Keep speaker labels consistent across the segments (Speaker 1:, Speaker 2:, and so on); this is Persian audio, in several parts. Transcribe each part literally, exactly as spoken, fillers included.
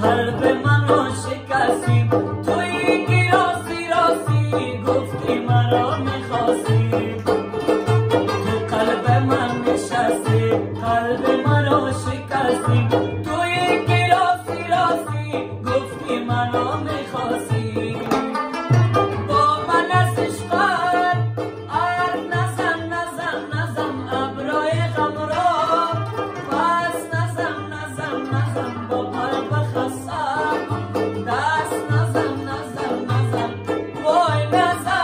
Speaker 1: قلب منو شکستی، تویی که راستی راستی گفتی مرا میخواستی، تو قلب من نشستی قلب مرا شکستی، تویی که راستی راستی گفتی مرا میخواستی. با من از عشقت ار نزن نزن نزن ابرای غم را، پس نزن نزن نزن با قلب خستم دست نزن نزن نزن وای نزن.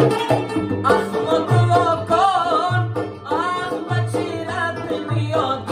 Speaker 1: اخم دعا کن اخم چیرت میاد